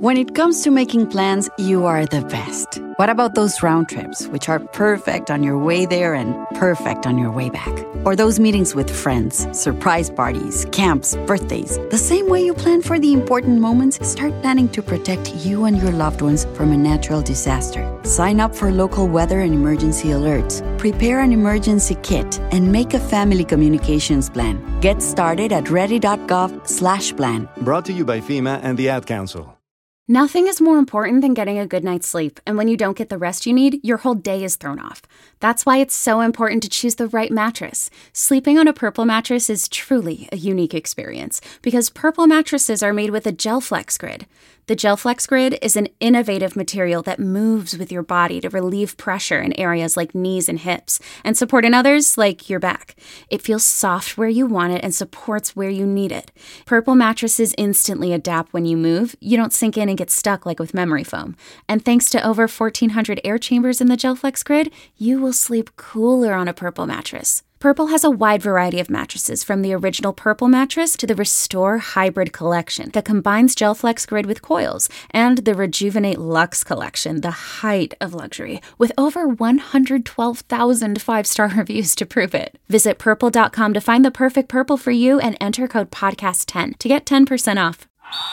When it comes to making plans, you are the best. What about those round trips, which are perfect on your way there and perfect on your way back? Or those meetings with friends, surprise parties, camps, birthdays. The same way you plan for the important moments, start planning to protect you and your loved ones from a natural disaster. Sign up for local weather and emergency alerts. Prepare an emergency kit and make a family communications plan. Get started at ready.gov/plan. Brought to you by FEMA and the Ad Council. Nothing is more important than getting a good night's sleep, and when you don't get the rest you need, your whole day is thrown off. That's why it's so important to choose the right mattress. Sleeping on a Purple mattress is truly a unique experience, because Purple mattresses are made with a GelFlex Grid. The GelFlex Grid is an innovative material that moves with your body to relieve pressure in areas like knees and hips, and support in others like your back. It feels soft where you want it and supports where you need it. Purple mattresses instantly adapt when you move. You don't sink in and get stuck like with memory foam. And thanks to over 1,400 air chambers in the GelFlex Grid, you will sleep cooler on a Purple mattress. Purple has a wide variety of mattresses, from the original Purple mattress to the Restore Hybrid collection that combines GelFlex Grid with coils, and the Rejuvenate Luxe collection, the height of luxury, with over 112,000 five-star reviews to prove it. Visit purple.com to find the perfect Purple for you and enter code podcast10 to get 10% off.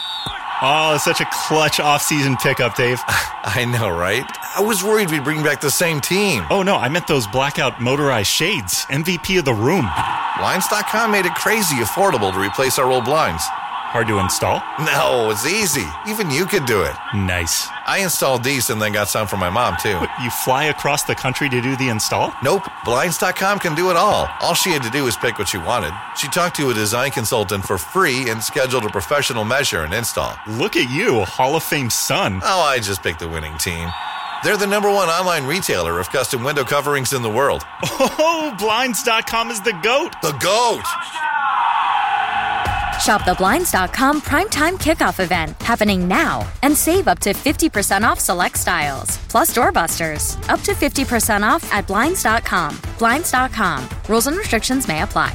Oh, such a clutch off-season pickup, Dave. I know, right? I was worried we'd bring back the same team. Oh, no, I meant those blackout motorized shades. MVP of the room. Blinds.com made it crazy affordable to replace our old blinds. Hard to install? No, it's easy. Even you could do it. Nice. I installed these and then got some for my mom, too. What, you fly across the country to do the install? Nope. Blinds.com can do it all. All she had to do was pick what she wanted. She talked to a design consultant for free and scheduled a professional measure and install. Look at you, a Hall of Fame son. Oh, I just picked the winning team. They're the #1 online retailer of custom window coverings in the world. Oh, Blinds.com is the GOAT. The GOAT! Shop the Blinds.com Primetime Kickoff event happening now and save up to 50% off select styles. Plus doorbusters, up to 50% off at Blinds.com. Blinds.com. Rules and restrictions may apply.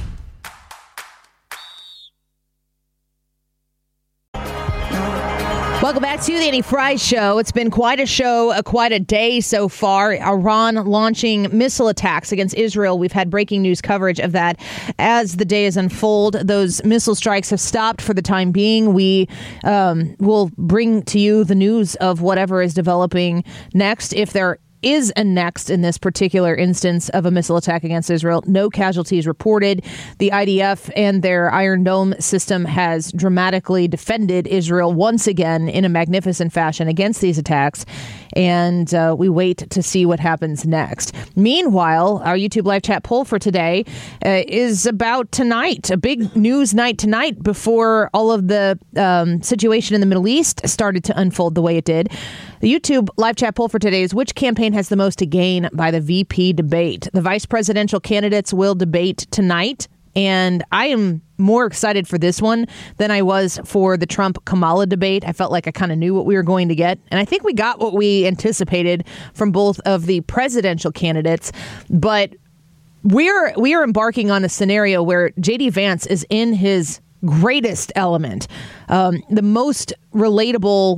Welcome back to the Annie Frey Show. It's been quite a show, quite a day so far. Iran launching missile attacks against Israel. We've had breaking news coverage of that as the day has unfolded. Those missile strikes have stopped for the time being. We will bring to you the news of whatever is developing next. If there is a next in this particular instance of a missile attack against Israel. No casualties reported. The IDF and their Iron Dome system has dramatically defended Israel once again in a magnificent fashion against these attacks. And we wait to see what happens next. Meanwhile, our YouTube live chat poll for today is about tonight, a big news night tonight before all of the situation in the Middle East started to unfold the way it did. The YouTube live chat poll for today is: which campaign has the most to gain by the VP debate? The vice presidential candidates will debate tonight, and I am more excited for this one than I was for the Trump-Kamala debate. I felt like I kind of knew what we were going to get, and I think we got what we anticipated from both of the presidential candidates, but we are embarking on a scenario where J.D. Vance is in his greatest element. The most relatable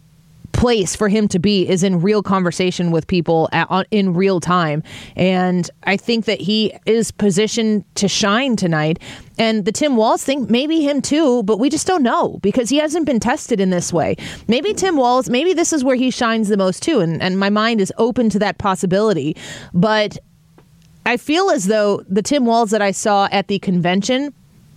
place for him to be is in real conversation with people in real time. And I think that he is positioned to shine tonight. And the Tim Walz thing, maybe him too, but we just don't know because he hasn't been tested in this way. Maybe Tim Walz, maybe this is where he shines the most too. And my mind is open to that possibility. But I feel as though the Tim Walz that I saw at the convention,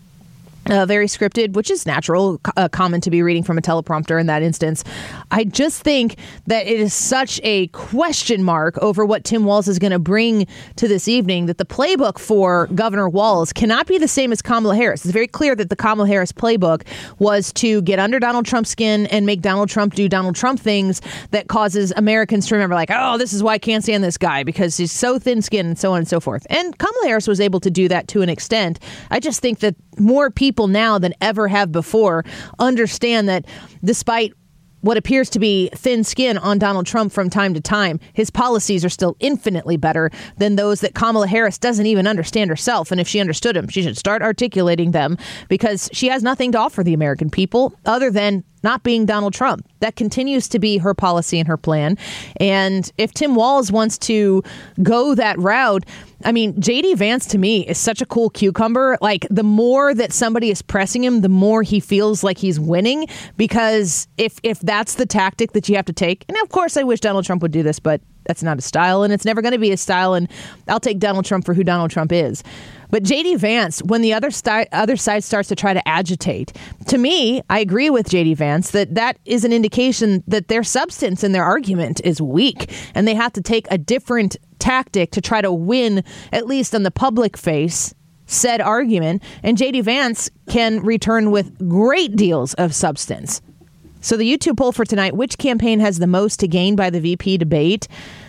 very scripted, which is natural, common to be reading from a teleprompter in that instance. I just think that it is such a question mark over what Tim Walz is going to bring to this evening that the playbook for Governor Walz cannot be the same as Kamala Harris. It's very clear that the Kamala Harris playbook was to get under Donald Trump's skin and make Donald Trump do Donald Trump things that causes Americans to remember, like, oh, this is why I can't stand this guy because he's so thin-skinned and so on and so forth. And Kamala Harris was able to do that to an extent. I just think that more people now than ever have before understand that despite what appears to be thin skin on Donald Trump from time to time, his policies are still infinitely better than those that Kamala Harris doesn't even understand herself. And if she understood them, she should start articulating them because she has nothing to offer the American people other than not being Donald Trump. That continues to be her policy and her plan. And if Tim Walz wants to go that route, I mean, J.D. Vance to me is such a cool cucumber. Like, the more that somebody is pressing him, the more he feels like he's winning. Because if that's the tactic that you have to take, and of course I wish Donald Trump would do this, but that's not his style, and it's never going to be his style, and I'll take Donald Trump for who Donald Trump is. But J.D. Vance, when the other side starts to try to agitate, to me, I agree with J.D. Vance that is an indication that their substance in their argument is weak, and they have to take a different tactic to try to win, at least on the public face, said argument, and J.D. Vance can return with great deals of substance. So the YouTube poll for tonight, which campaign has the most to gain by the VP debate?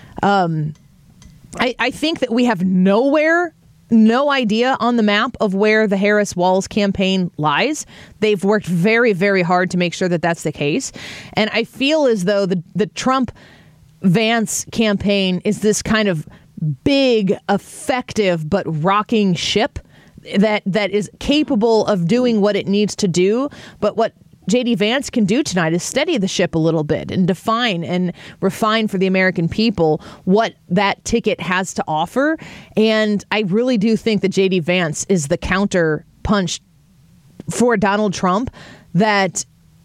I think that we have no idea on the map of where the Harris-Walz campaign lies. They've worked very, very hard to make sure that that's the case. And I feel as though the Trump-Vance campaign is this kind of big, effective, but rocking ship that is capable of doing what it needs to do. But what J.D. Vance can do tonight is steady the ship a little bit and define and refine for the American people what that ticket has to offer. And I really do think that J.D. Vance is the counter punch for Donald Trump that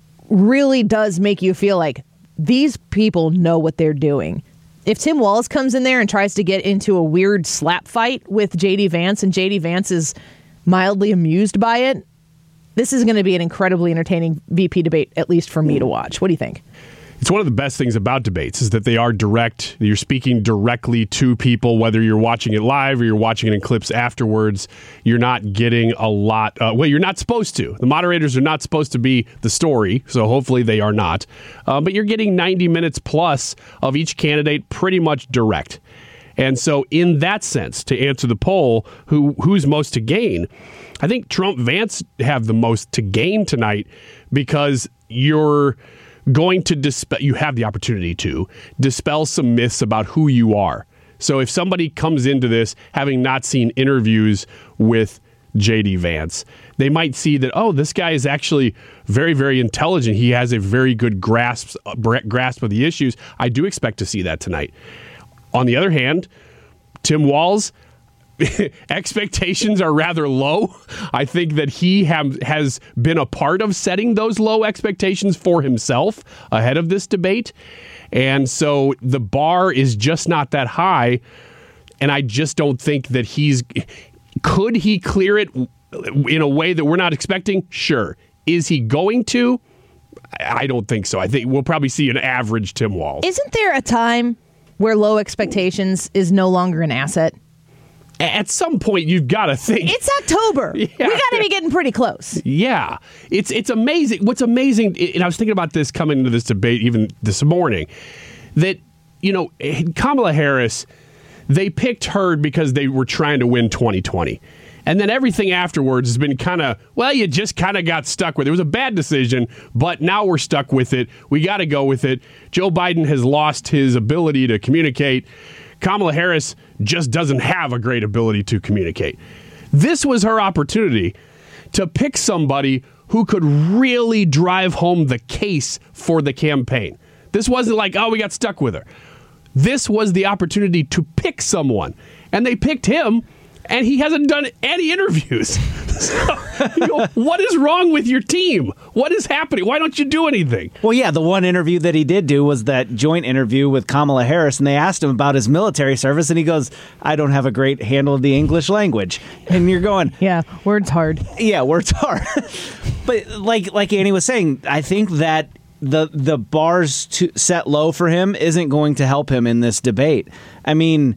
really does make you feel like these people know what they're doing. If Tim Walz comes in there and tries to get into a weird slap fight with J.D. Vance and J.D. Vance is mildly amused by it, this is going to be an incredibly entertaining VP debate, at least for me to watch. What do you think? It's one of the best things about debates is that they are direct. You're speaking directly to people, whether you're watching it live or you're watching it in clips afterwards. You're not getting a lot. You're not supposed to. The moderators are not supposed to be the story, so hopefully they are not. But you're getting 90 minutes plus of each candidate pretty much direct. And so in that sense, to answer the poll, who's most to gain, I think Trump-Vance have the most to gain tonight because you're going to you have the opportunity to dispel some myths about who you are. So if somebody comes into this having not seen interviews with J.D. Vance, they might see that, oh, this guy is actually very, very intelligent. He has a very good grasp of the issues. I do expect to see that tonight. On the other hand, Tim Walz, expectations are rather low. I think that he has been a part of setting those low expectations for himself ahead of this debate. And so the bar is just not that high. And I just don't think that could he clear it in a way that we're not expecting? Sure. Is he going to? I don't think so. I think we'll probably see an average Tim Walz. Isn't there a time where low expectations is no longer an asset? At some point, you've got to think. It's October. Yeah. We got to be getting pretty close. Yeah. It's amazing. What's amazing, and I was thinking about this coming into this debate even this morning, that, Kamala Harris, they picked her because they were trying to win 2020. And then everything afterwards has been you just kind of got stuck with it. It was a bad decision, but now we're stuck with it. We got to go with it. Joe Biden has lost his ability to communicate. Kamala Harris just doesn't have a great ability to communicate. This was her opportunity to pick somebody who could really drive home the case for the campaign. This wasn't like, we got stuck with her. This was the opportunity to pick someone. And they picked him, and he hasn't done any interviews. So, what is wrong with your team? What is happening? Why don't you do anything? Well, yeah, the one interview that he did do was that joint interview with Kamala Harris, and they asked him about his military service, and he goes, I don't have a great handle of the English language. And you're going... Yeah, words hard. Yeah, words hard. But like Annie was saying, I think that the bars set low for him isn't going to help him in this debate. I mean,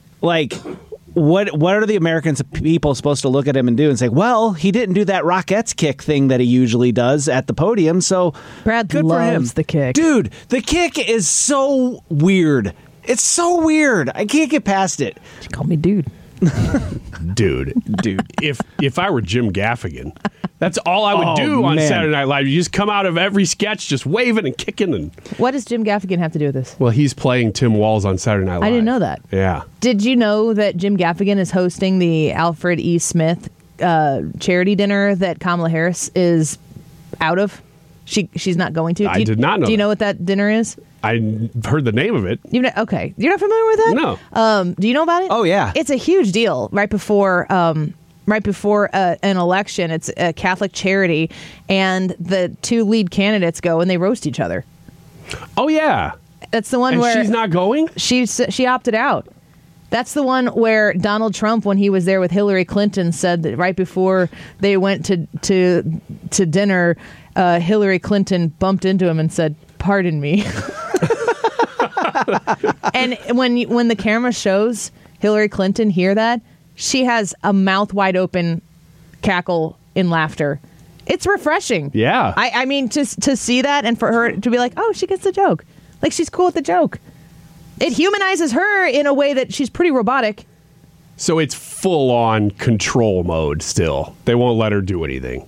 What are the American people supposed to look at him and do and say, well, he didn't do that Rockettes kick thing that he usually does at the podium, so Brad good loves for him. The kick. Dude, the kick is so weird. It's so weird. I can't get past it. She called me dude. Dude. If I were Jim Gaffigan, that's all I would do on Saturday Night Live. You just come out of every sketch just waving and kicking. And what does Jim Gaffigan have to do with this? Well, he's playing Tim Walz on Saturday Night Live. I didn't know that. Yeah. Did you know that Jim Gaffigan is hosting the Alfred E. Smith charity dinner that Kamala Harris is out of? She's not going to? I did not know Do you that. know what that dinner is? I heard the name of it. Okay. You're not familiar with that? No. Do you know about it? Oh, yeah. It's a huge deal right before an election. It's a Catholic charity, and the two lead candidates go and they roast each other. Oh, yeah. That's the one And where she's not going? she opted out. That's the one where Donald Trump, when he was there with Hillary Clinton, said that right before they went to dinner, Hillary Clinton bumped into him and said, "Pardon me." And when the camera shows Hillary Clinton hear that, she has a mouth wide open cackle in laughter. It's refreshing. Yeah. I mean, just to see that and for her to be like, oh, she gets the joke. Like, she's cool with the joke. It humanizes her in a way that she's pretty robotic. So it's full on control mode still. They won't let her do anything.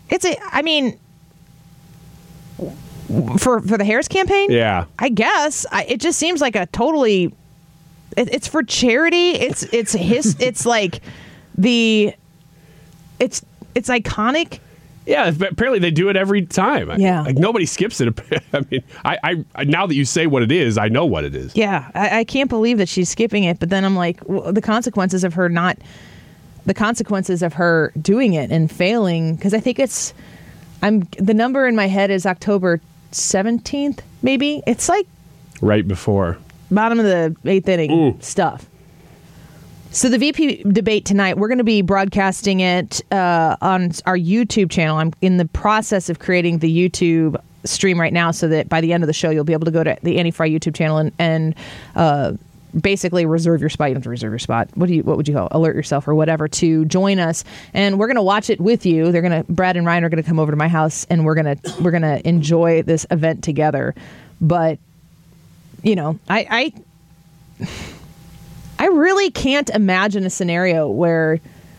For the Harris campaign? Yeah. I guess. It just seems like a totally... It's for charity. It's iconic. Yeah, apparently they do it every time. Yeah. Like nobody skips it. I mean, I now that you say what it is, I know what it is. Yeah, I can't believe that she's skipping it. But then I'm like, the consequences of her doing it and failing, because I think the number in my head is October 17th, maybe. It's like right before bottom of the eighth inning stuff. So the VP debate tonight, we're going to be broadcasting it on our YouTube channel. I'm in the process of creating the YouTube stream right now so that by the end of the show, you'll be able to go to the Annie Frey YouTube channel and basically reserve your spot. You don't have to reserve your spot. What would you call it? Alert yourself or whatever to join us. And we're going to watch it with you. Brad and Ryan are going to come over to my house and we're going to enjoy this event together. But, I really can't imagine a scenario where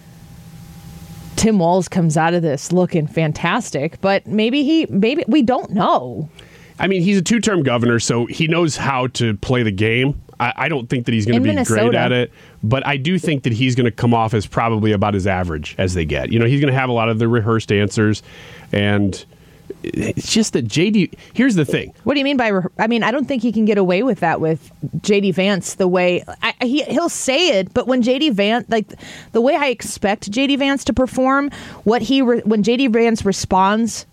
Tim Walz comes out of this looking fantastic, but maybe we don't know. I mean, he's a two-term governor, so he knows how to play the game. I don't think that he's going to be great at it, but I do think that he's going to come off as probably about as average as they get. He's going to have a lot of the rehearsed answers, and it's just that JD. Here's the thing. What do you mean by? I don't think he can get away with that with JD Vance. The way he'll say it, but when JD Vance, like the way I expect JD Vance to perform, when JD Vance responds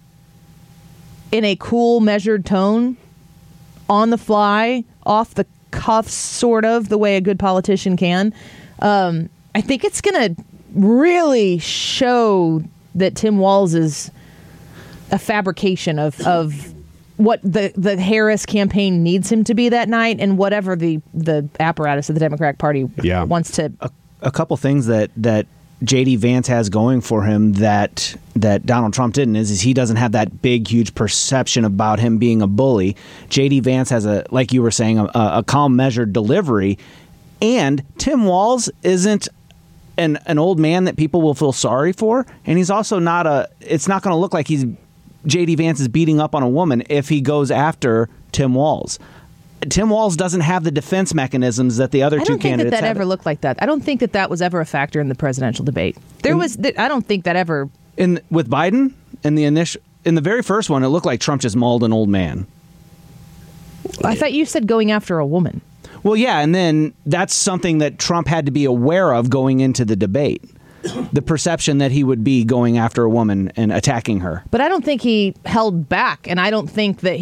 in a cool, measured tone, on the fly, off the cuffs, sort of the way a good politician can, I think it's going to really show that Tim Walz is a fabrication of what the Harris campaign needs him to be that night, and whatever the apparatus of the Democratic Party wants to. A couple things that J.D. Vance has going for him that Donald Trump didn't is he doesn't have that big, huge perception about him being a bully. J.D. Vance has like you were saying, a calm, measured delivery, and Tim Walz isn't an old man that people will feel sorry for, and he's also not it's not going to look like J.D. Vance is beating up on a woman if he goes after Tim Walz. Tim Walz doesn't have the defense mechanisms that the other two candidates have. I don't think that ever looked like that. I don't think that was ever a factor in the presidential debate. I don't think that ever. With Biden, in the very first one, it looked like Trump just mauled an old man. I thought you said going after a woman. Well, yeah, and then that's something that Trump had to be aware of going into the debate. The perception that he would be going after a woman and attacking her. But I don't think he held back, and I don't think that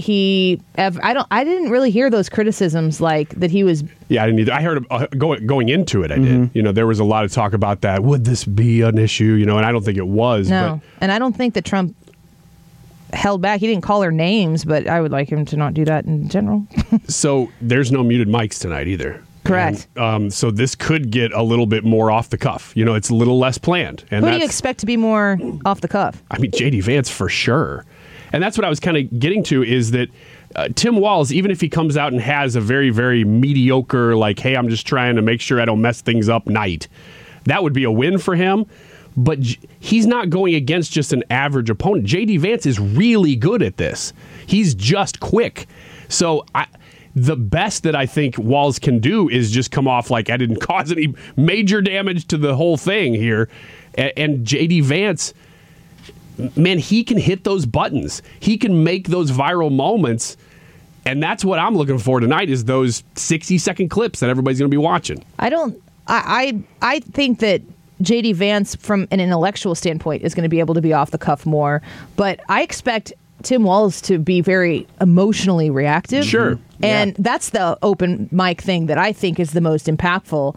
I didn't really hear those criticisms like that he was. Yeah, I didn't either. I heard going into it. I did. There was a lot of talk about that. Would this be an issue? And I don't think it was. No, and I don't think that Trump held back. He didn't call her names, but I would like him to not do that in general. So there's no muted mics tonight either. Correct. And, so this could get a little bit more off the cuff. It's a little less planned. And who do you expect to be more off the cuff? I mean, J.D. Vance for sure. And that's what I was kind of getting to is that Tim Walz, even if he comes out and has a very, very mediocre, like, hey, I'm just trying to make sure I don't mess things up night, that would be a win for him. But he's not going against just an average opponent. J.D. Vance is really good at this. He's just quick. So the best that I think Walz can do is just come off like I didn't cause any major damage to the whole thing here. And J.D. Vance, man, he can hit those buttons. He can make those viral moments. And that's what I'm looking for tonight is those 60-second clips that everybody's going to be watching. I think that J.D. Vance, from an intellectual standpoint, is going to be able to be off the cuff more. But I expect Tim Walz to be very emotionally reactive. Sure. And that's the open mic thing that I think is the most impactful.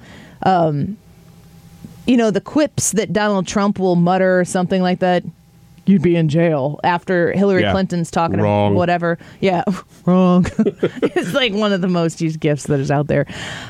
The quips that Donald Trump will mutter or something like that. You'd be in jail after Hillary Clinton's talking about whatever. Yeah, wrong. It's like one of the most used gifts that is out there.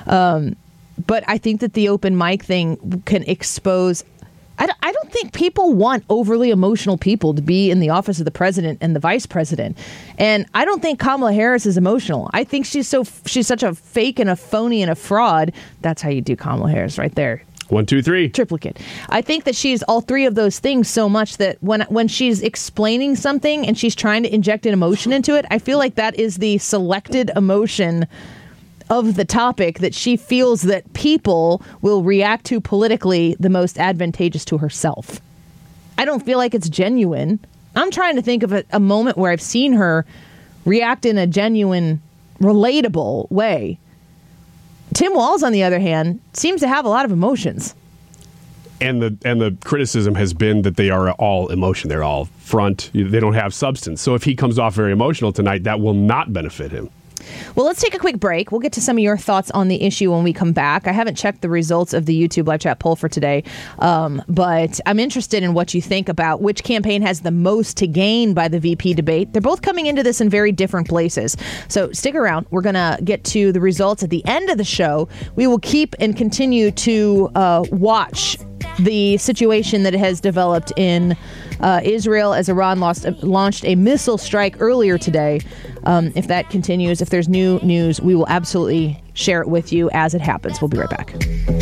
But I think that the open mic thing can expose. I don't think people want overly emotional people to be in the office of the president and the vice president. And I don't think Kamala Harris is emotional. I think she's such a fake and a phony and a fraud. That's how you do Kamala Harris right there. 1, 2, 3. Triplicate. I think that she's all three of those things so much that when she's explaining something and she's trying to inject an emotion into it, I feel like that is the selected emotion of the topic that she feels that people will react to politically the most advantageous to herself. I don't feel like it's genuine. I'm trying to think of a moment where I've seen her react in a genuine, relatable way. Tim Walz, on the other hand, seems to have a lot of emotions. And the criticism has been that they are all emotion. They're all front. They don't have substance. So if he comes off very emotional tonight, that will not benefit him. Well, let's take a quick break. We'll get to some of your thoughts on the issue when we come back. I haven't checked the results of the YouTube live chat poll for today, but I'm interested in what you think about which campaign has the most to gain by the VP debate. They're both coming into this in very different places. So stick around. We're going to get to the results at the end of the show. We will keep and continue to watch the situation that has developed in Israel as Iran launched a missile strike earlier today. If that continues, if there's new news, we will absolutely share it with you as it happens. We'll be right back.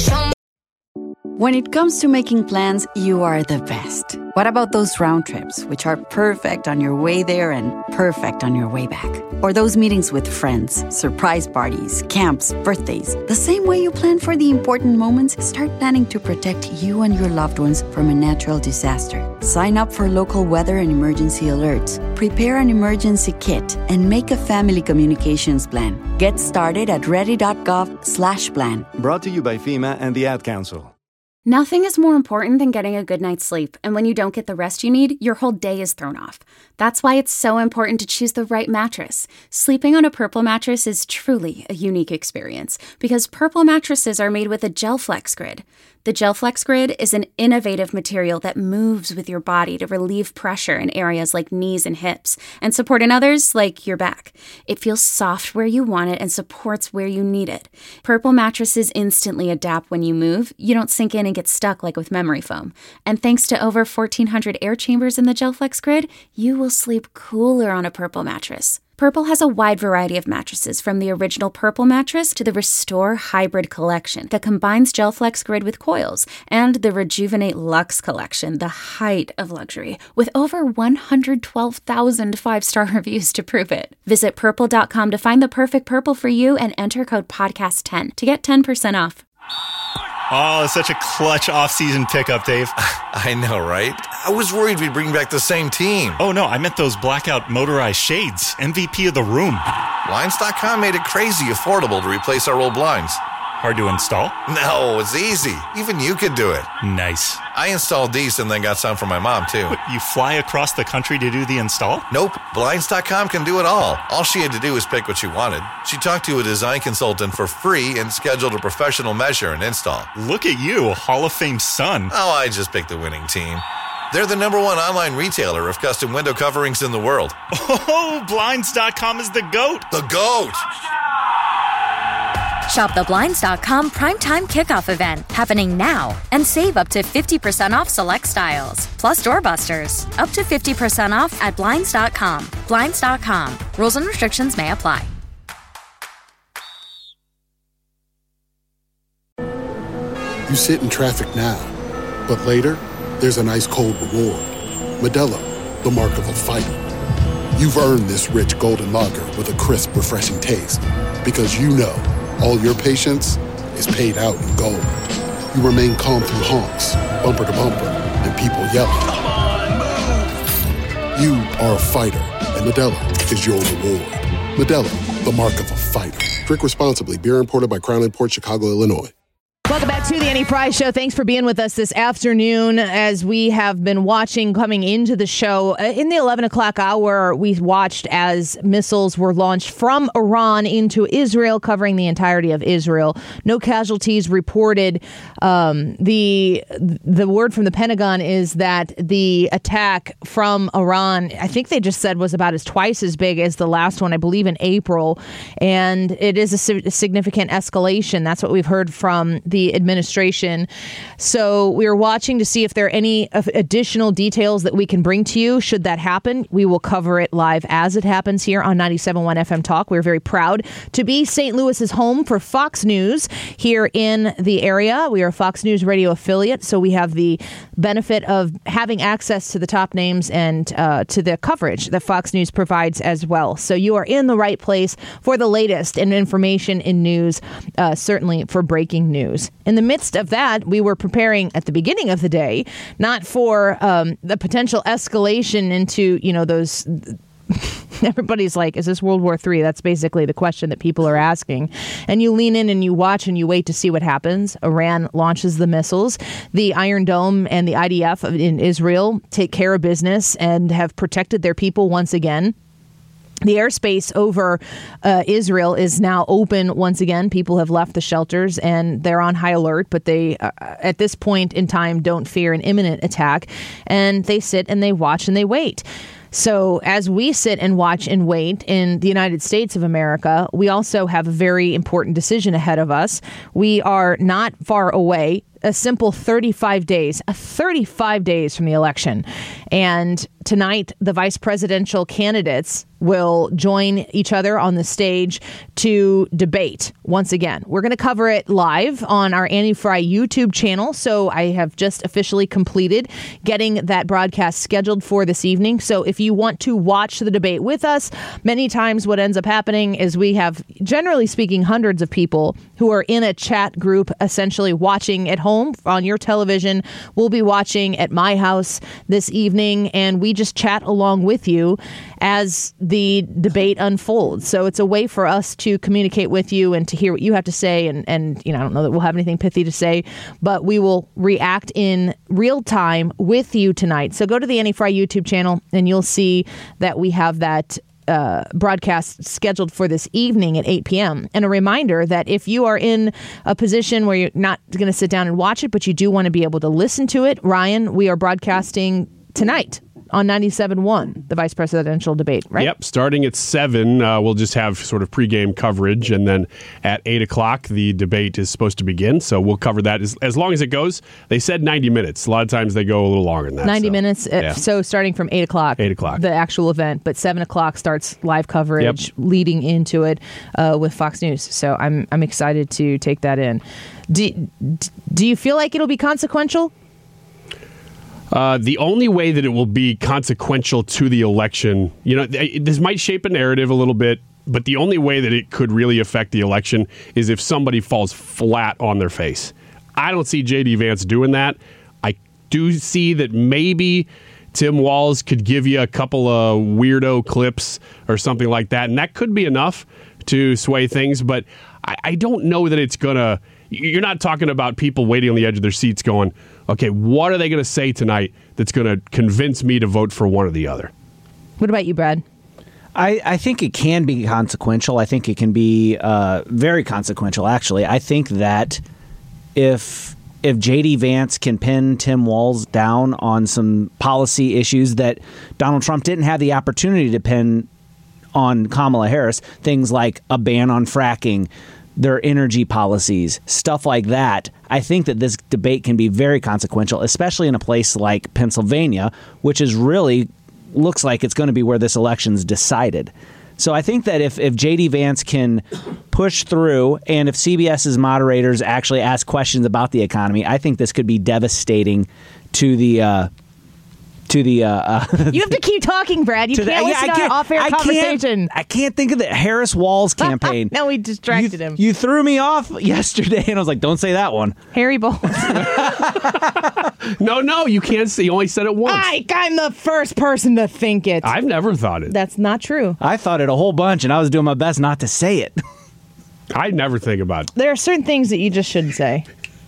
When it comes to making plans, you are the best. What about those round trips, which are perfect on your way there and perfect on your way back? Or those meetings with friends, surprise parties, camps, birthdays. The same way you plan for the important moments, start planning to protect you and your loved ones from a natural disaster. Sign up for local weather and emergency alerts. Prepare an emergency kit and make a family communications plan. Get started at ready.gov/plan. Brought to you by FEMA and the Ad Council. Nothing is more important than getting a good night's sleep, and when you don't get the rest you need, your whole day is thrown off. That's why it's so important to choose the right mattress. Sleeping on a Purple mattress is truly a unique experience because Purple mattresses are made with a GelFlex Grid. The GelFlex Grid is an innovative material that moves with your body to relieve pressure in areas like knees and hips and support in others like your back. It feels soft where you want it and supports where you need it. Purple mattresses instantly adapt when you move. You don't sink in and get stuck like with memory foam. And thanks to over 1,400 air chambers in the GelFlex Grid, you will sleep cooler on a Purple mattress. Purple has a wide variety of mattresses, from the original Purple mattress to the Restore Hybrid collection that combines GelFlex Grid with coils, and the Rejuvenate Luxe collection, the height of luxury, with over 112,000 five-star reviews to prove it. Visit Purple.com to find the perfect Purple for you and enter code PODCAST10 to get 10% off. Oh, such a clutch off-season pickup, Dave. I know, right? I was worried we'd bring back the same team. Oh, no, I meant those blackout motorized shades. MVP of the room. Blinds.com made it crazy affordable to replace our old blinds. Hard to install? No, it's easy. Even you could do it. Nice. I installed these and then got some for my mom, too. What, you fly across the country to do the install? Nope. Blinds.com can do it all. All she had to do was pick what she wanted. She talked to a design consultant for free and scheduled a professional measure and install. Look at you, Hall of Fame son. Oh, I just picked the winning team. They're the #1 online retailer of custom window coverings in the world. Oh, Blinds.com is the GOAT. The GOAT! Shop the Blinds.com Primetime Kickoff event happening now and save up to 50% off select styles. Plus doorbusters. Up to 50% off at Blinds.com. Blinds.com. Rules and restrictions may apply. You sit in traffic now, but later, there's an ice-cold reward. Modelo, the mark of a fighter. You've earned this rich golden lager with a crisp, refreshing taste. Because you know all your patience is paid out in gold. You remain calm through honks, bumper to bumper, and people yelling. You are a fighter, and Modelo is your reward. Modelo, the mark of a fighter. Drink responsibly. Beer imported by Crown Imports, Chicago, Illinois. Welcome back to the Annie Frey Show. Thanks for being with us this afternoon as we have been watching coming into the show. In the 11 o'clock hour, we watched as missiles were launched from Iran into Israel, covering the entirety of Israel. No casualties reported. The word from the Pentagon is that the attack from Iran, I think they just said, was about twice as big as the last one, I believe in April. And it is a significant escalation. That's what we've heard from the administration. So we are watching to see if there are any additional details that we can bring to you. Should that happen, we will cover it live as it happens here on 97.1 FM Talk. We're very proud to be St. Louis's home for Fox News here in the area. We are a Fox News radio affiliate, so we have the benefit of having access to the top names and to the coverage that Fox News provides as well. So you are in the right place for the latest in information in news, certainly for breaking news. In the midst of that, we were preparing at the beginning of the day, not for the potential escalation into, those... Everybody's like, is this World War III? That's basically the question that people are asking. And you lean in and you watch and you wait to see what happens. Iran launches the missiles. The Iron Dome and the IDF in Israel take care of business and have protected their people once again. The airspace over Israel is now open once again. People have left the shelters and they're on high alert, but they, at this point in time, don't fear an imminent attack. And they sit and they watch and they wait. So as we sit and watch and wait in the United States of America, we also have a very important decision ahead of us. We are not far away, a simple 35 days from the election. And tonight, the vice presidential candidates will join each other on the stage to debate once again. We're going to cover it live on our Annie Frey YouTube channel. So I have just officially completed getting that broadcast scheduled for this evening. So if you want to watch the debate with us, many times what ends up happening is we have, generally speaking, hundreds of people who are in a chat group essentially watching at home on your television. We'll be watching at my house this evening, and we just chat along with you as the debate unfolds. So it's a way for us to communicate with you and to hear what you have to say. And I don't know that we'll have anything pithy to say, but we will react in real time with you tonight. So go to the Annie Frey YouTube channel and you'll see that we have that broadcast scheduled for this evening at 8 p.m. And a reminder that if you are in a position where you're not going to sit down and watch it, but you do want to be able to listen to it, Ryan, we are broadcasting tonight on 97.1, the vice presidential debate, right? Yep, starting at 7, we'll just have sort of pregame coverage, and then at 8 o'clock, the debate is supposed to begin, so we'll cover that as long as it goes. They said 90 minutes. A lot of times they go a little longer than that. 90 minutes, yeah. So starting from 8 o'clock. 8 o'clock. The actual event, but 7 o'clock starts live coverage leading into it with Fox News. So I'm excited to take that in. Do you feel like it'll be consequential? The only way that it will be consequential to the election, this might shape a narrative a little bit, but the only way that it could really affect the election is if somebody falls flat on their face. I don't see J.D. Vance doing that. I do see that maybe Tim Walz could give you a couple of weirdo clips or something like that, and that could be enough to sway things, but I don't know that it's going to... You're not talking about people waiting on the edge of their seats going, okay, what are they going to say tonight that's going to convince me to vote for one or the other? What about you, Brad? I think it can be consequential. I think it can be very consequential, actually. I think that if J.D. Vance can pin Tim Walz down on some policy issues that Donald Trump didn't have the opportunity to pin on Kamala Harris, things like a ban on fracking, their energy policies, stuff like that, I think that this debate can be very consequential, especially in a place like Pennsylvania, which is really looks like it's going to be where this election's decided. So I think that if J.D. Vance can push through, and if CBS's moderators actually ask questions about the economy, I think this could be devastating to the To the You have to keep talking, Brad. You can't listen to our off-air conversation. I can't think of the Harris Walls campaign. No, we distracted him. You threw me off yesterday, and I was like, "Don't say that one." Harry Bowles. No, you can't say. You only said it once. I'm the first person to think it. I've never thought it. That's not true. I thought it a whole bunch, and I was doing my best not to say it. I never think about it. There are certain things that you just shouldn't say.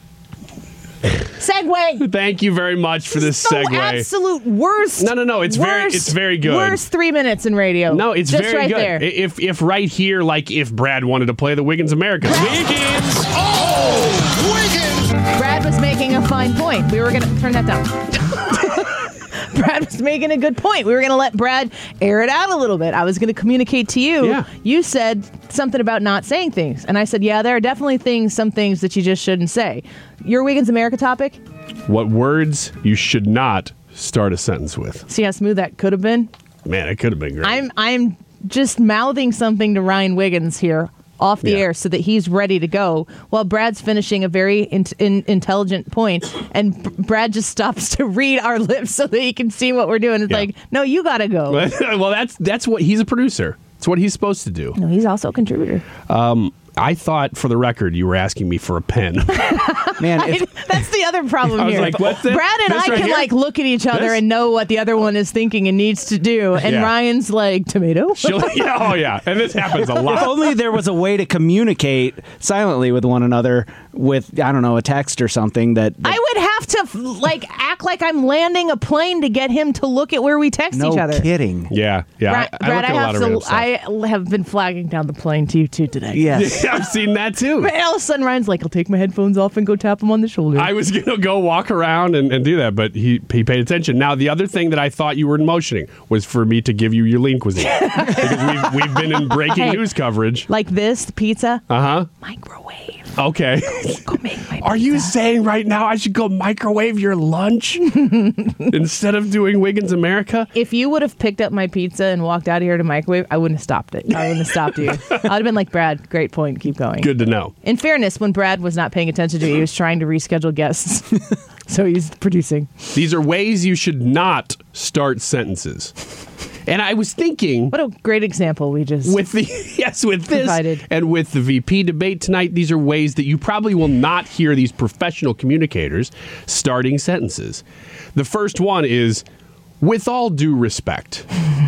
Segue. Thank you very much for this segue. Absolute worst. No. It's very good. Worst 3 minutes in radio. No, it's just very right good. There. If right here, like if Brad wanted to play the Wiggins America. Wiggins! Oh, Wiggins! Brad was making a fine point. We were going to turn that down. Brad was making a good point. We were going to let Brad air it out a little bit. I was going to communicate to you. Yeah. You said something about not saying things. And I said, yeah, there are definitely some things that you just shouldn't say. Your Wiggins America topic? What words you should not start a sentence with. See how smooth that could have been? Man, it could have been great. I'm just mouthing something to Ryan Wiggins here off the air so that he's ready to go while Brad's finishing a very intelligent point, and Brad just stops to read our lips so that he can see what we're doing. It's like, no, you gotta go. Well, that's what he's a producer. It's what he's supposed to do. No, he's also a contributor. I thought, for the record, you were asking me for a pen. Man, that's the other problem I was here. like, what's this? Brad and This I right can here? look at each other and know what the other one is thinking and needs to do, and Yeah. Ryan's like, tomato? Yeah, and this happens a lot. If only there was a way to communicate silently with one another with, I don't know, a text or something that I would have to act like I'm landing a plane to get him to look at where we text no each other. kidding. Yeah. Brad, I look at a lot of random stuff. I have been flagging down the plane to you too today. Yes. Yeah, I've seen that too. And all of a sudden, Ryan's like, I'll take my headphones off and go tap him on the shoulder. I was going to go walk around and do that, but he paid attention. Now, the other thing that I thought you were motioning was for me to give you your lean cuisine. Because we've been in breaking news coverage. Like this, pizza? Uh-huh. Microwave. Okay. Go make my Are you saying right now I should go microwave your lunch instead of doing Wiggins America? If you would have picked up my pizza and walked out of here to microwave, I wouldn't have stopped it. I wouldn't have stopped you. I would have been like, Brad, great point. Keep going. Good to know. In fairness, when Brad was not paying attention to you, he was trying to reschedule guests. So he's producing. These are ways you should not start sentences. And I was thinking, what a great example we just with this provided. And with the VP debate tonight, these are ways that you probably will not hear these professional communicators starting sentences. The first one is, with all due respect.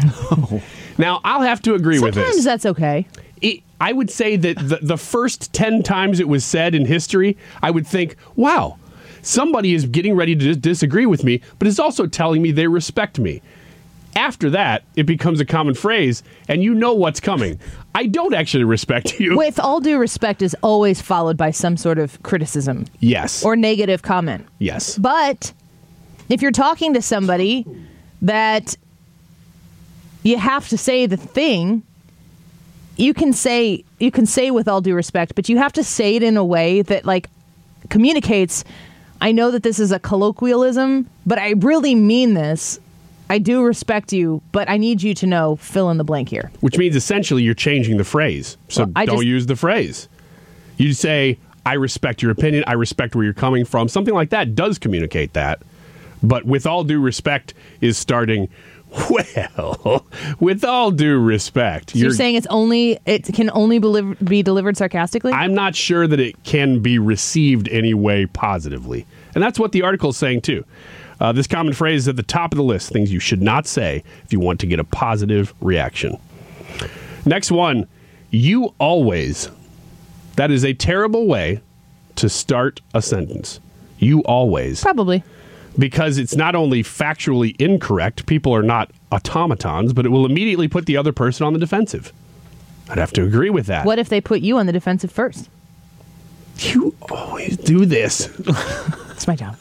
Now, I'll have to agree with this. Sometimes that's okay. I would say that the first 10 times it was said in history, I would think, wow, somebody is getting ready to disagree with me, but is also telling me they respect me. After that, it becomes a common phrase, and you know what's coming. I don't actually respect you. With all due respect is always followed by some sort of criticism. Yes. Or negative comment. Yes. But if you're talking to somebody that you have to say the thing, you can say with all due respect, but you have to say it in a way that communicates, I know that this is a colloquialism, but I really mean this. I do respect you, but I need you to know, fill in the blank here. Which means essentially you're changing the phrase. So don't use the phrase. You say, I respect your opinion. I respect where you're coming from. Something like that does communicate that. But with all due respect is starting, well, with all due respect. So you're saying it can only be delivered sarcastically? I'm not sure that it can be received any way positively. And that's what the article is saying too. This common phrase is at the top of the list, things you should not say if you want to get a positive reaction. Next one, you always. That is a terrible way to start a sentence. You always. Probably. Because it's not only factually incorrect, people are not automatons, but it will immediately put the other person on the defensive. I'd have to agree with that. What if they put you on the defensive first? You always do this. It's my job.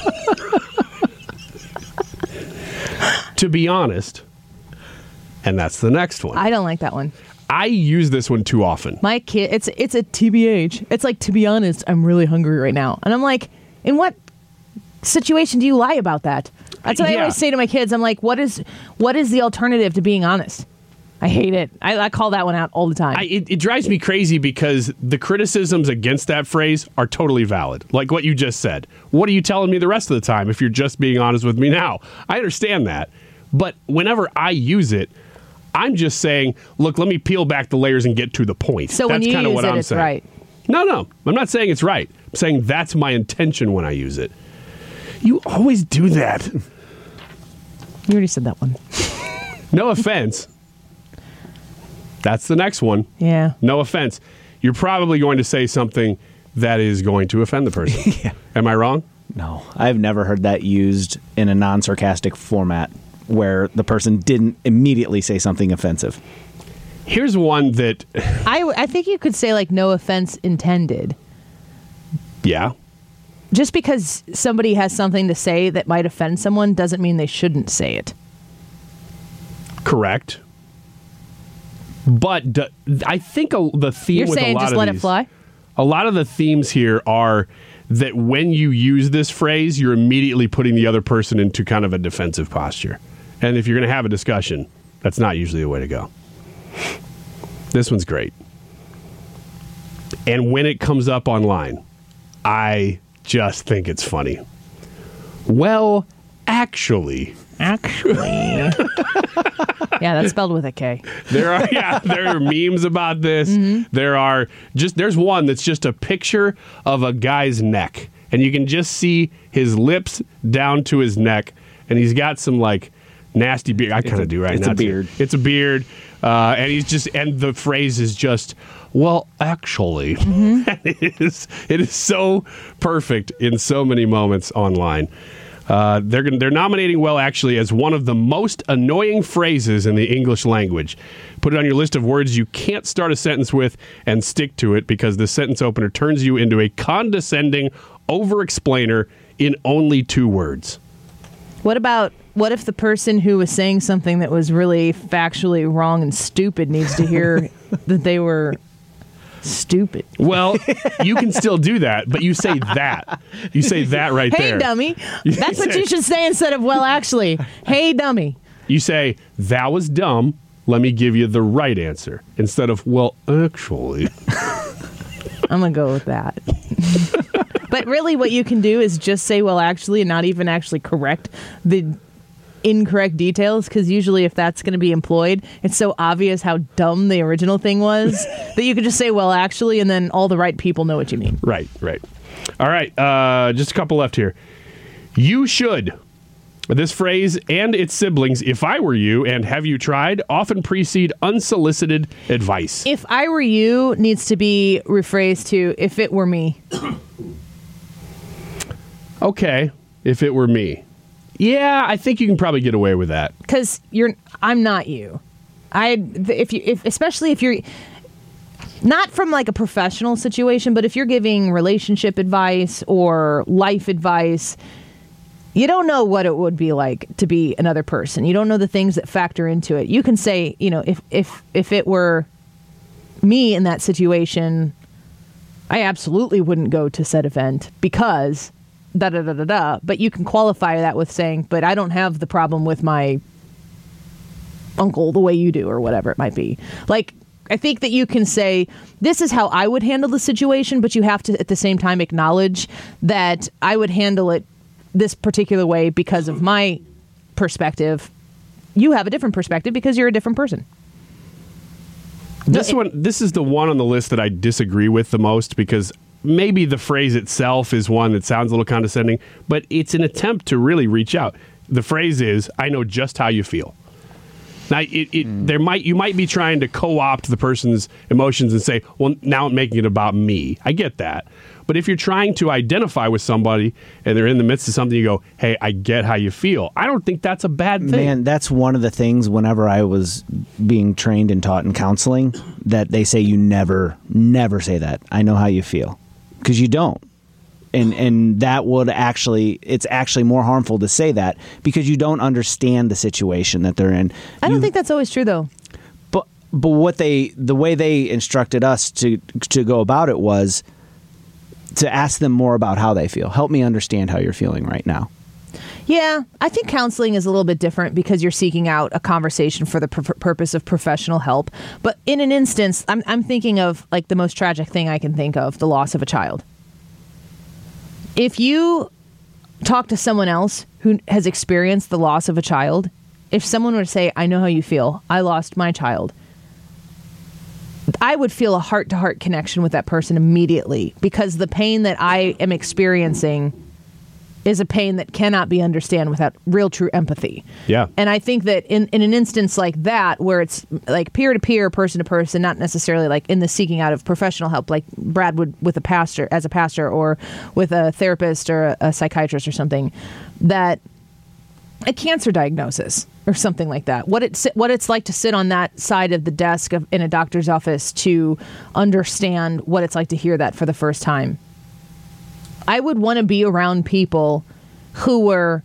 To be honest, and that's the next one. I don't like that one. I use this one too often. My kid, it's a TBH. It's like, to be honest, I'm really hungry right now. And I'm like, in what situation do you lie about that? That's what I always say to my kids. I'm like, what is the alternative to being honest? I hate it. I call that one out all the time. It drives me crazy because the criticisms against that phrase are totally valid. Like what you just said. What are you telling me the rest of the time if you're just being honest with me now? I understand that. But whenever I use it, I'm just saying, look, let me peel back the layers and get to the point. So when you use it, it's right. No. I'm not saying it's right. I'm saying that's my intention when I use it. You always do that. You already said that one. No offense. That's the next one. Yeah. No offense. You're probably going to say something that is going to offend the person. Yeah. Am I wrong? No. I've never heard that used in a non-sarcastic format where the person didn't immediately say something offensive. Here's one that... I think you could say, like, no offense intended. Yeah. Just because somebody has something to say that might offend someone doesn't mean they shouldn't say it. Correct. But I think the theme You're with saying a lot just of let these, it fly? A lot of the themes here are that when you use this phrase, you're immediately putting the other person into kind of a defensive posture. And if you're going to have a discussion, that's not usually the way to go. This one's great. And when it comes up online, I just think it's funny. Well, actually. Yeah, that's spelled with a K. There are memes about this. Mm-hmm. There's one that's just a picture of a guy's neck, and you can just see his lips down to his neck, and he's got some like nasty beard. I kind of do right now. It's a beard. And the phrase is just, well, actually. Mm-hmm. It is so perfect in so many moments online. They're nominating well, actually, as one of the most annoying phrases in the English language. Put it on your list of words you can't start a sentence with and stick to it because the sentence opener turns you into a condescending over-explainer in only 2 words. What if the person who was saying something that was really factually wrong and stupid needs to hear that they were stupid? Well, you can still do that, but you say that. You say that right there. Hey, dummy. That's what you should say instead of, well, actually. Hey, dummy. You say, that was dumb. Let me give you the right answer. Instead of, well, actually. I'm going to go with that. But really what you can do is just say, well, actually, and not even actually correct the incorrect details, because usually if that's going to be employed, it's so obvious how dumb the original thing was that you could just say, well, actually, and then all the right people know what you mean. Right. All right, just a couple left here. You should. This phrase and its siblings, if I were you and have you tried, often precede unsolicited advice. If I were you needs to be rephrased to, if it were me. Okay, if it were me. Yeah, I think you can probably get away with that. Because I'm not you. Especially if you're not from like a professional situation, but if you're giving relationship advice or life advice, you don't know what it would be like to be another person. You don't know the things that factor into it. You can say, if it were me in that situation, I absolutely wouldn't go to said event because da-da-da-da-da. But you can qualify that with saying, but I don't have the problem with my uncle the way you do or whatever it might be. Like, I think that you can say, this is how I would handle the situation, but you have to at the same time acknowledge that I would handle it this particular way because of my perspective. You have a different perspective because you're a different person. This is the one on the list that I disagree with the most because maybe the phrase itself is one that sounds a little condescending, but it's an attempt to really reach out. The phrase is, I know just how you feel. Now, you might be trying to co-opt the person's emotions and say, well, now I'm making it about me. I get that. But if you're trying to identify with somebody and they're in the midst of something, you go, hey, I get how you feel. I don't think that's a bad thing. Man, that's one of the things whenever I was being trained and taught in counseling that they say you never say that. I know how you feel. Because you don't. And that would it's actually more harmful to say that because you don't understand the situation that they're in. I don't think that's always true, though. But the way they instructed us to go about it was to ask them more about how they feel. Help me understand how you're feeling right now. Yeah, I think counseling is a little bit different because you're seeking out a conversation for the purpose of professional help. But in an instance, I'm thinking of like the most tragic thing I can think of, the loss of a child. If you talk to someone else who has experienced the loss of a child, if someone were to say, I know how you feel, I lost my child, I would feel a heart-to-heart connection with that person immediately because the pain that I am experiencing is a pain that cannot be understood without real, true empathy. Yeah. And I think that in an instance like that, where it's like peer-to-peer, person-to-person, not necessarily like in the seeking out of professional help, like Brad would with a pastor, as a pastor, or with a therapist or a psychiatrist or something, that a cancer diagnosis or something like that, what it's like to sit on that side of the desk in a doctor's office to understand what it's like to hear that for the first time. I would want to be around people who were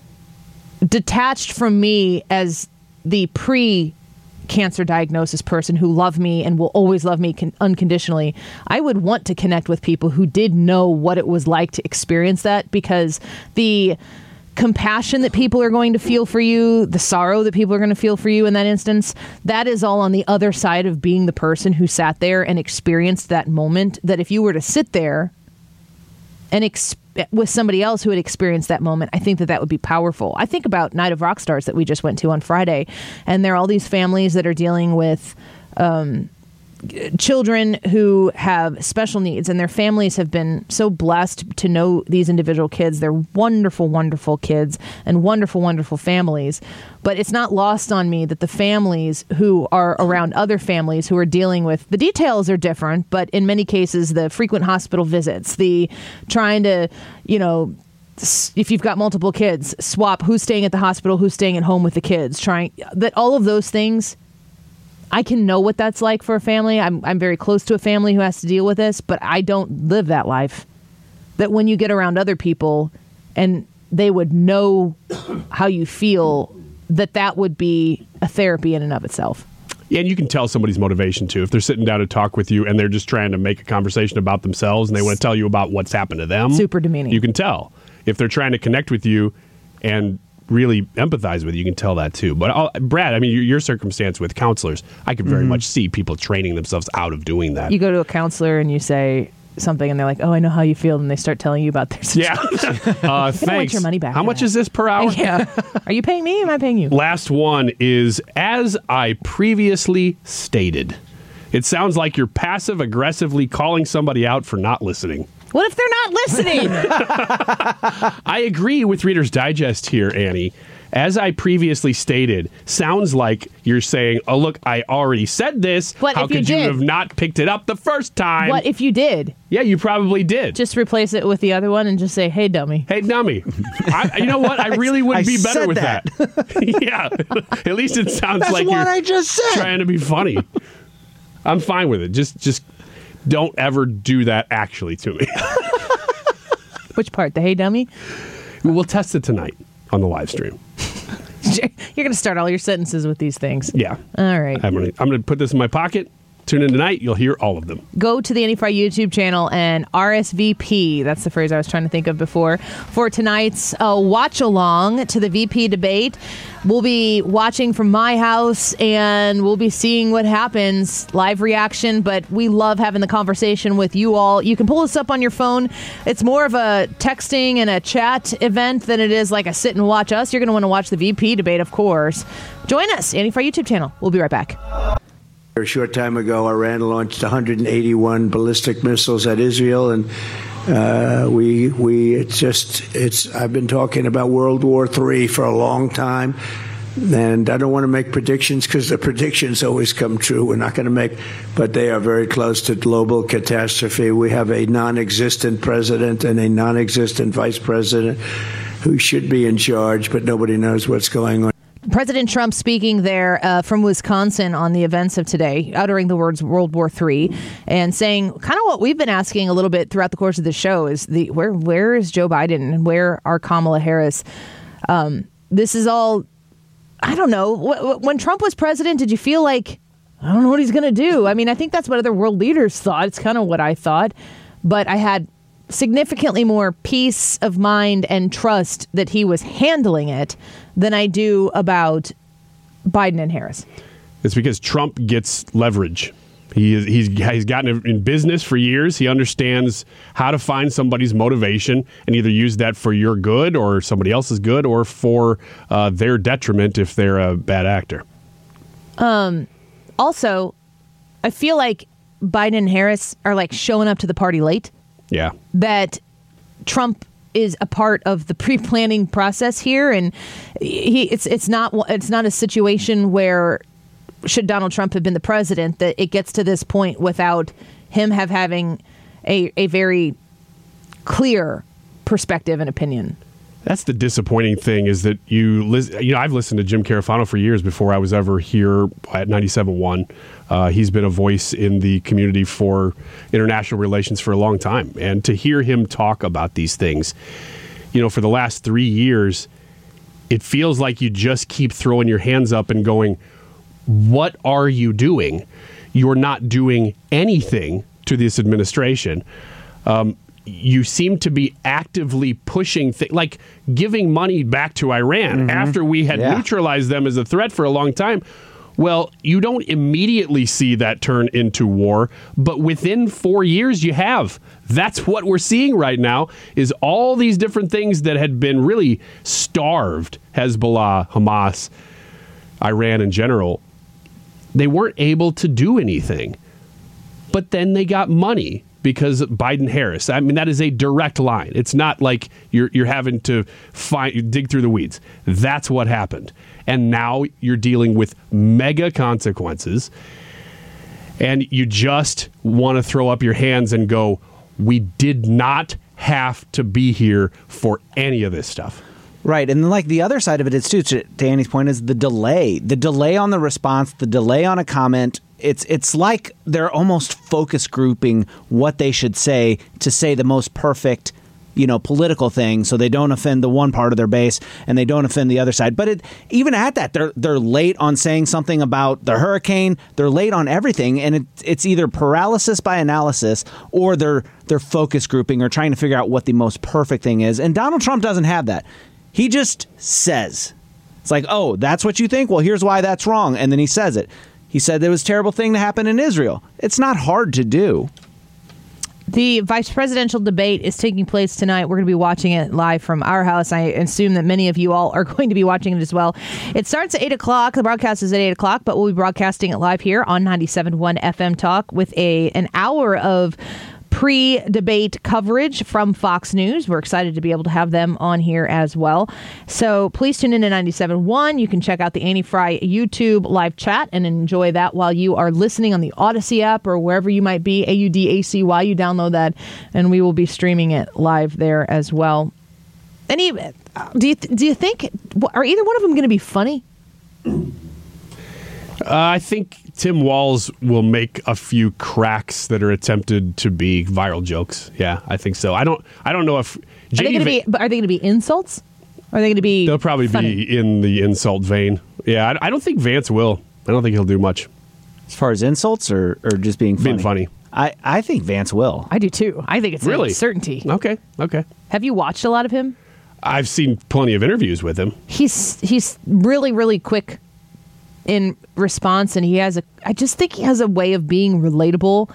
detached from me as the pre-cancer diagnosis person who loved me and will always love me unconditionally. I would want to connect with people who did know what it was like to experience that, because the compassion that people are going to feel for you, the sorrow that people are going to feel for you in that instance, that is all on the other side of being the person who sat there and experienced that moment, that if you were to sit there and with somebody else who had experienced that moment, I think that would be powerful. I think about Night of Rockstars that we just went to on Friday, and there are all these families that are dealing with children who have special needs, and their families have been so blessed to know these individual kids. They're wonderful, wonderful kids and wonderful, wonderful families. But it's not lost on me that the families who are around other families who are dealing with, the details are different, but in many cases, the frequent hospital visits, the trying to, if you've got multiple kids, swap who's staying at the hospital, who's staying at home with the kids, that all of those things, I can know what that's like for a family. I'm very close to a family who has to deal with this, but I don't live that life. That when you get around other people and they would know how you feel, that would be a therapy in and of itself. Yeah, and you can tell somebody's motivation, too. If they're sitting down to talk with you and they're just trying to make a conversation about themselves and they want to tell you about what's happened to them. Super demeaning. You can tell. If they're trying to connect with you and really empathize with you can tell that, too. But, Brad, I mean, your circumstance with counselors, I could very much see people training themselves out of doing that. You go to a counselor and you say something and they're like, oh, I know how you feel, and they start telling you about their situation. Yeah. Thanks. Want your money back. How much is this per hour? Yeah. Are you paying me or am I paying you? Last one is, as I previously stated. It sounds like you're passive-aggressively calling somebody out for not listening. What if they're not listening? I agree with Reader's Digest here, Annie. As I previously stated, sounds like you're saying, oh, look, I already said this. But how if you could you did, have not picked it up the first time? What if you did? Yeah, you probably did. Just replace it with the other one and just say, hey, dummy. Hey, dummy. You know what? I really would be better with that. Yeah. At least it sounds That's like what you're I just said. Trying to be funny. I'm fine with it. Just don't ever do that actually to me. Which part? The hey, dummy? We'll test it tonight on the live stream. You're going to start all your sentences with these things. Yeah. All right. I'm going to put this in my pocket. Tune in tonight. You'll hear all of them. Go to the Annie Fry YouTube channel and RSVP. That's the phrase I was trying to think of before. For tonight's watch along to the VP debate. We'll be watching from my house and we'll be seeing what happens. Live reaction, but we love having the conversation with you all. You can pull us up on your phone. It's more of a texting and a chat event than it is like a sit and watch us. You're going to want to watch the VP debate, of course. Join us, Annie Fry YouTube channel. We'll be right back. A short time ago, Iran launched 181 ballistic missiles at Israel, and I've been talking about World War III for a long time, and I don't want to make predictions because the predictions always come true. We're not going to make, but they are very close to global catastrophe. We have a non-existent president and a non-existent vice president who should be in charge, but nobody knows what's going on. President Trump speaking there from Wisconsin on the events of today, uttering the words World War III and saying kind of what we've been asking a little bit throughout the course of the show is where is Joe Biden and where are Kamala Harris? This is all, I don't know. When Trump was president, did you feel like, I don't know what he's going to do? I mean, I think that's what other world leaders thought. It's kind of what I thought. But I had significantly more peace of mind and trust that he was handling it than I do about Biden and Harris. It's because Trump gets leverage. He's gotten in business for years. He understands how to find somebody's motivation and either use that for your good or somebody else's good or for their detriment if they're a bad actor. Also, I feel like Biden and Harris are like showing up to the party late. Yeah. That Trump is a part of the pre-planning process here, and it's not a situation where, should Donald Trump have been the president, that it gets to this point without him having a very clear perspective and opinion. That's the disappointing thing, is that I've listened to Jim Carafano for years before I was ever here at 97.1. He's been a voice in the community for international relations for a long time. And to hear him talk about these things, for the last 3 years, it feels like you just keep throwing your hands up and going, what are you doing? You're not doing anything to this administration. You seem to be actively pushing things, like giving money back to Iran after we had neutralized them as a threat for a long time. Well, you don't immediately see that turn into war, but within 4 years you have. That's what we're seeing right now, is all these different things that had been really starved, Hezbollah, Hamas, Iran in general. They weren't able to do anything. But then they got money because Biden-Harris. I mean, that is a direct line. It's not like you're having to dig through the weeds. That's what happened. And now you're dealing with mega consequences. And you just want to throw up your hands and go, we did not have to be here for any of this stuff. Right. And then, like, the other side of it is, too, to Annie's point, is the delay. The delay on the response, the delay on a comment. It's like they're almost focus grouping what they should say to say the most perfect, political thing, so they don't offend the one part of their base and they don't offend the other side. But even at that, they're late on saying something about the hurricane. They're late on everything, and it's either paralysis by analysis or they're focus grouping or trying to figure out what the most perfect thing is. And Donald Trump doesn't have that. He just says. It's like, oh, that's what you think? Well, here's why that's wrong. And then he says it. He said there was a terrible thing to happen in Israel. It's not hard to do. The vice presidential debate is taking place tonight. We're going to be watching it live from our house. I assume that many of you all are going to be watching it as well. It starts at 8 o'clock. The broadcast is at 8 o'clock, but we'll be broadcasting it live here on 97.1 FM Talk with an hour of pre-debate coverage from Fox News. We're excited to be able to have them on here as well. So please tune in to 97.1. You can check out the Annie Fry YouTube live chat and enjoy that while you are listening on the Odyssey app or wherever you might be, AUDACY. You download that, and we will be streaming it live there as well. Do you think, are either one of them going to be funny? I think Tim Walz will make a few cracks that are attempted to be viral jokes. Yeah, I think so. I don't know if are they going to be insults? Or are they going to be? They'll probably funny? Be in the insult vein. Yeah, I don't think Vance will. I don't think he'll do much. As far as insults or just being funny? Being funny. I think Vance will. I do too. I think it's really a certainty. Okay. Have you watched a lot of him? I've seen plenty of interviews with him. He's really, really quick in response, and I just think he has a way of being relatable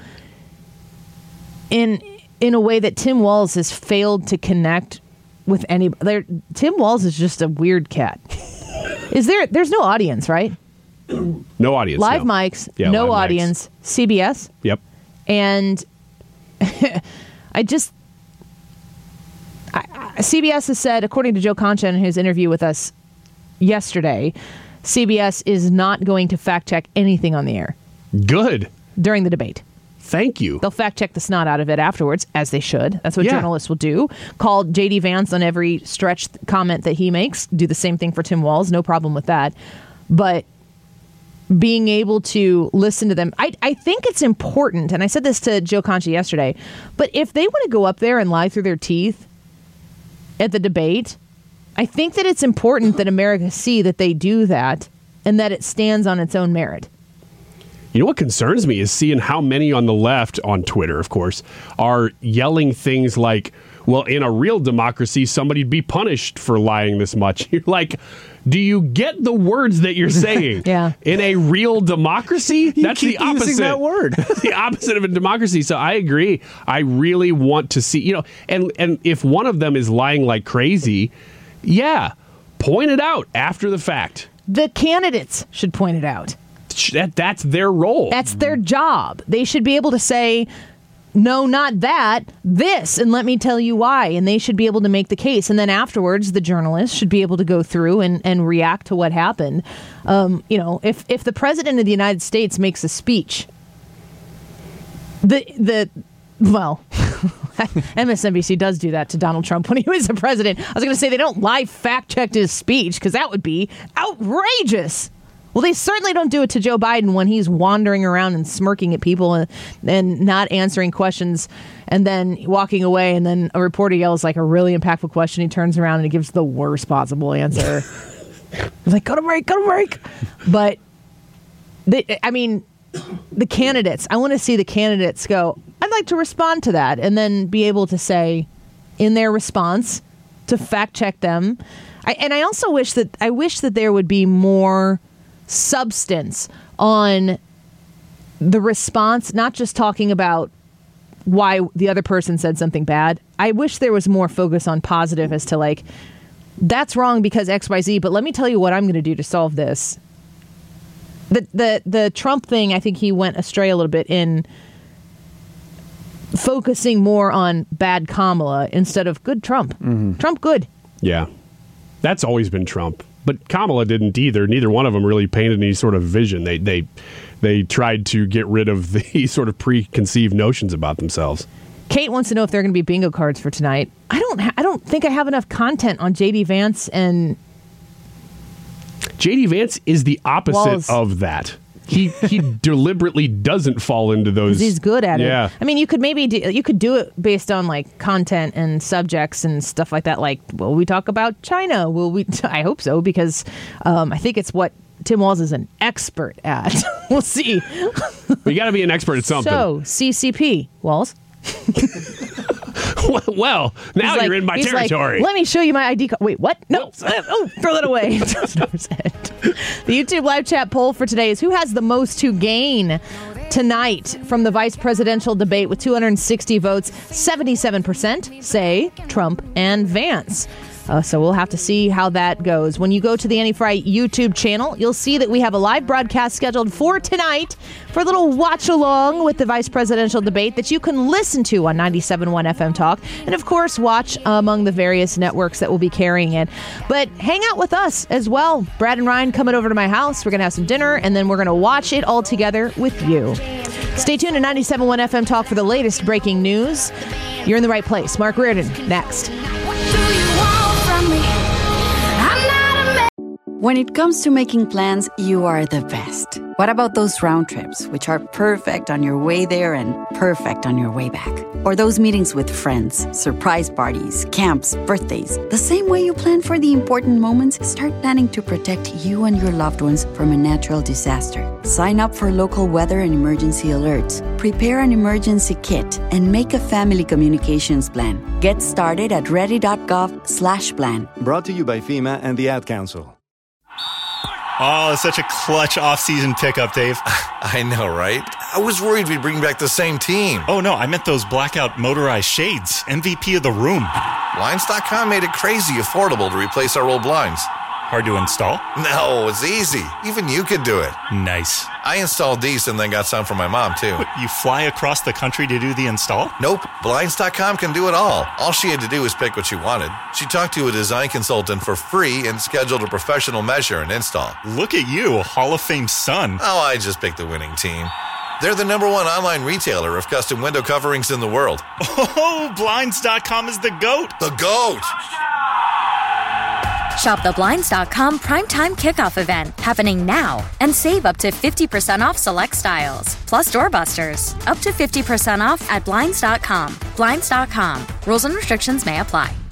in a way that Tim Walz has failed to connect with anybody. Tim Walz is just a weird cat. There's no audience, right? No audience. Live no. mics, Yeah, no live audience, mics. CBS. Yep. And CBS has said, according to Joe Concha in his interview with us yesterday, CBS is not going to fact check anything on the air. Good. During the debate. Thank you. They'll fact check the snot out of it afterwards, as they should. That's what journalists will do. Call J.D. Vance on every stretched comment that he makes. Do the same thing for Tim Walz. No problem with that. But being able to listen to them, I think it's important, and I said this to Joe Concha yesterday, but if they want to go up there and lie through their teeth at the debate, I think that it's important that America see that they do that and that it stands on its own merit. You know what concerns me is seeing how many on the left, on Twitter, of course, are yelling things like, well, in a real democracy, somebody'd be punished for lying this much. You're like, do you get the words that you're saying? Yeah. In a real democracy? That's the opposite. Using that word. The opposite of a democracy. So I agree. I really want to see, and if one of them is lying like crazy, yeah, point it out after the fact. The candidates should point it out. That's their role. That's their job. They should be able to say, no, not that, this, and let me tell you why. And they should be able to make the case. And then afterwards, the journalists should be able to go through and react to what happened. If the president of the United States makes a speech, MSNBC does do that to Donald Trump when he was the president. I was going to say they don't live fact-check his speech because that would be outrageous. Well, they certainly don't do it to Joe Biden when he's wandering around and smirking at people and not answering questions and then walking away, and then a reporter yells like a really impactful question. He turns around and he gives the worst possible answer. He's like, go to break. But, the candidates, I want to see the candidates go, I'd like to respond to that, and then be able to say in their response to fact check them. I also wish that there would be more substance on the response, not just talking about why the other person said something bad. I wish there was more focus on positive as to like, that's wrong because XYZ, but let me tell you what I'm going to do to solve this. The Trump thing, I think he went astray a little bit in focusing more on bad Kamala instead of good Trump. Mm-hmm. Trump good. Yeah. That's always been Trump. But Kamala didn't either. Neither one of them really painted any sort of vision. They tried to get rid of the sort of preconceived notions about themselves. Kate wants to know if there are going to be bingo cards for tonight. I don't think I have enough content on J.D. Vance, and J.D. Vance is the opposite of that. He deliberately doesn't fall into those. He's good at it. Yeah. I mean, you could do it based on like content and subjects and stuff like that. Like, will we talk about China? Will we? I hope so, because I think it's what Tim Walz is an expert at. We'll see. We got to be an expert at something. So CCP, Walz. Well, now you're in my territory. Like, let me show you my ID card. Wait, what? No. Throw that away. The YouTube live chat poll for today is who has the most to gain tonight from the vice presidential debate with 260 votes. 77% say Trump and Vance. So we'll have to see how that goes. When you go to the Annie Frey YouTube channel, you'll see that we have a live broadcast scheduled for tonight for a little watch along with the vice presidential debate that you can listen to on 97.1 FM Talk. And of course, watch among the various networks that will be carrying it. But hang out with us as well. Brad and Ryan coming over to my house. We're going to have some dinner, and then we're going to watch it all together with you. Stay tuned to 97.1 FM Talk for the latest breaking news. You're in the right place. Mark Reardon, next. When it comes to making plans, you are the best. What about those round trips, which are perfect on your way there and perfect on your way back? Or those meetings with friends, surprise parties, camps, birthdays. The same way you plan for the important moments, start planning to protect you and your loved ones from a natural disaster. Sign up for local weather and emergency alerts. Prepare an emergency kit and make a family communications plan. Get started at ready.gov/plan. Brought to you by FEMA and the Ad Council. Oh, such a clutch off-season pickup, Dave. I know, right? I was worried we'd bring back the same team. Oh, no, I meant those blackout motorized shades. MVP of the room. Blinds.com made it crazy affordable to replace our old blinds. Hard to install? No, it's easy. Even you could do it. Nice. I installed these and then got some for my mom, too. What, you fly across the country to do the install? Nope. Blinds.com can do it all. All she had to do was pick what she wanted. She talked to a design consultant for free and scheduled a professional measure and install. Look at you, Hall of Fame son. Oh, I just picked the winning team. They're the #1 online retailer of custom window coverings in the world. Oh, Blinds.com is the GOAT. The GOAT! Shop the Blinds.com Primetime Kickoff event happening now and save up to 50% off select styles. Plus doorbusters. Up to 50% off at Blinds.com. Blinds.com. Rules and restrictions may apply.